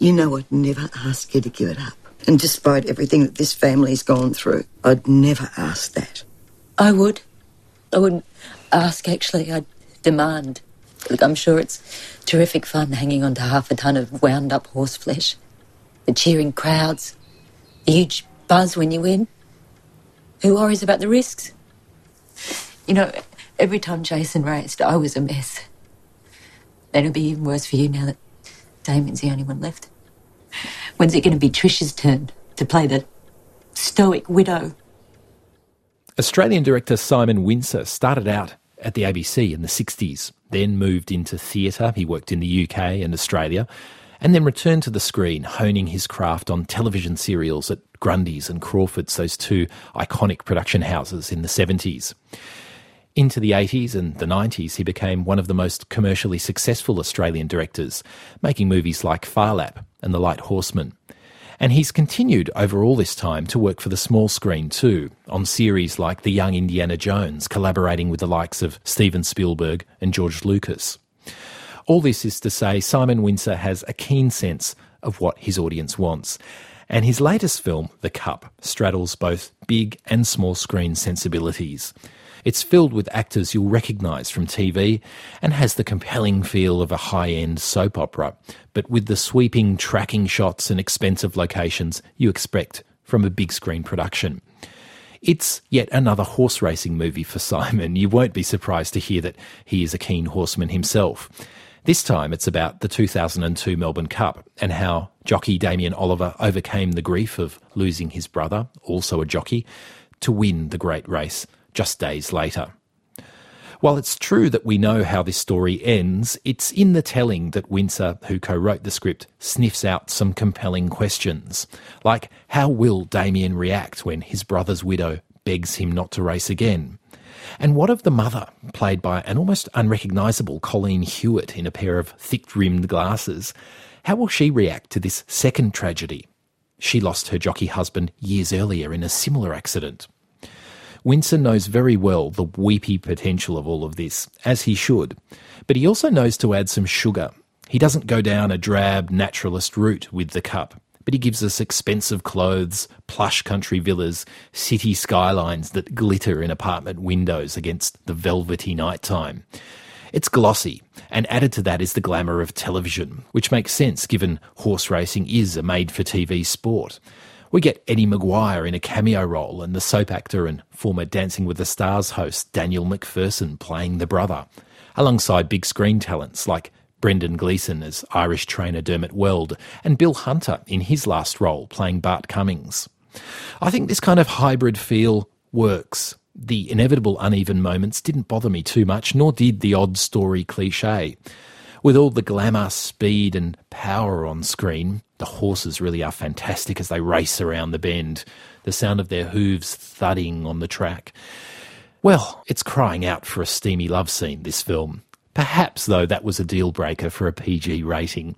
You know I'd never ask you to give it up. And despite everything that this family's gone through, I'd never ask that. I would. I wouldn't ask, actually. I'd demand. Look, I'm sure it's terrific fun hanging on to half a ton of wound-up horseflesh. The cheering crowds, the huge buzz when you win. Who worries about the risks? You know, every time Jason raced, I was a mess. It'll be even worse for you now that Damien's the only one left. When's it going to be Trish's turn to play the stoic widow? Australian director Simon Wincer started out at the ABC in the 60s, then moved into theatre. He worked in the UK and Australia, and then returned to the screen, honing his craft on television serials at Grundy's and Crawford's, those two iconic production houses in the 70s. Into the 80s and the 90s, he became one of the most commercially successful Australian directors, making movies like Phar Lap and The Light Horseman. And he's continued over all this time to work for the small screen too, on series like The Young Indiana Jones, collaborating with the likes of Steven Spielberg and George Lucas. All this is to say Simon Wincer has a keen sense of what his audience wants. And his latest film, The Cup, straddles both big and small screen sensibilities. It's filled with actors you'll recognise from TV and has the compelling feel of a high-end soap opera, but with the sweeping tracking shots and expensive locations you expect from a big screen production. It's yet another horse racing movie for Simon. You won't be surprised to hear that he is a keen horseman himself. This time it's about the 2002 Melbourne Cup and how jockey Damien Oliver overcame the grief of losing his brother, also a jockey, to win the great race just days later. While it's true that we know how this story ends, it's in the telling that Wincer, who co-wrote the script, sniffs out some compelling questions, like how will Damien react when his brother's widow begs him not to race again? And what of the mother, played by an almost unrecognisable Colleen Hewitt in a pair of thick-rimmed glasses? How will she react to this second tragedy? She lost her jockey husband years earlier in a similar accident. Wincer knows very well the weepy potential of all of this, as he should, but he also knows to add some sugar. He doesn't go down a drab naturalist route with The Cup, but he gives us expensive clothes, plush country villas, city skylines that glitter in apartment windows against the velvety nighttime. It's glossy, and added to that is the glamour of television, which makes sense given horse racing is a made-for-TV sport. We get Eddie Maguire in a cameo role and the soap actor and former Dancing with the Stars host Daniel McPherson playing the brother, alongside big screen talents like Brendan Gleeson as Irish trainer Dermot Weld and Bill Hunter in his last role playing Bart Cummings. I think this kind of hybrid feel works. The inevitable uneven moments didn't bother me too much, nor did the odd story cliché. With all the glamour, speed and power on screen, the horses really are fantastic as they race around the bend, the sound of their hooves thudding on the track. Well, it's crying out for a steamy love scene, this film. Perhaps, though, that was a deal breaker for a PG rating.